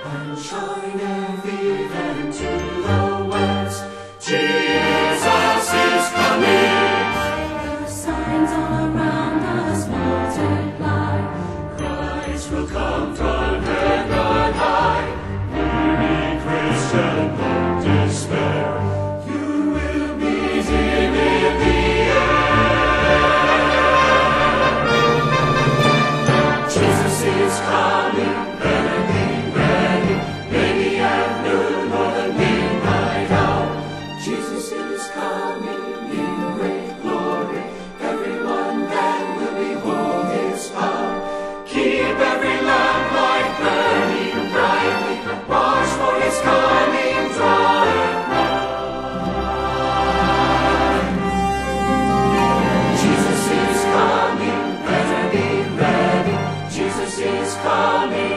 and shineth even to the west. Jesus is coming. The signs all around us multiply. Christ will come from heaven high. Weary Christian, don't despair. You will meet him in the air. Jesus is coming. Jesus is coming in great glory. Everyone then will behold his power. Keep every lamp light burning brightly. Watch for his coming, draweth nigh. Jesus is coming, better be ready. Jesus is coming.